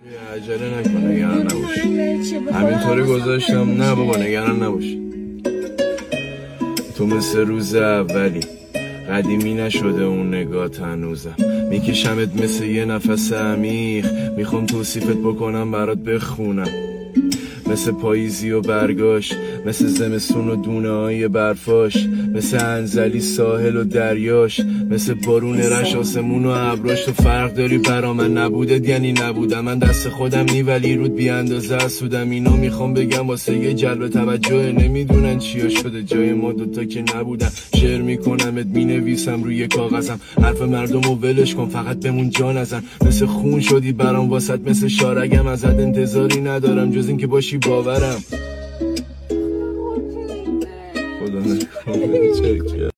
عجله نکن، نگران نباش. همینطوری گذاشتم. نه بابا نگران نباش. تو مثل روز اولی قدیمی نشده اون نگات هنوزم. میکشمت مثل یه نفس عمیق، میخوام توصیفت بکنم برات بخونم. مثل پاییزی و برگاش، مثل زمستون و دونه های برفاش، مثل انزلی ساحل و دریاش، مثل بارون رش آسمون و ابراش. تو فرق داری برا من، نبودت یعنی نبودم. من دست خودم نی ولی رود بی اندازه اسودم. اینو میخوام بگم واسه یه جلب توجه، نمیدونن چیا شده جای ما دوتا که نبودن. شعر میکنمت مینویسم روی کاغذم، حرف مردم و ولش کن فقط بمون جا نزن. مثل خون شدی برام واسط، مثل شارگم ازت انتظاری ندارم جز این که باشی باورم. خدا نکنه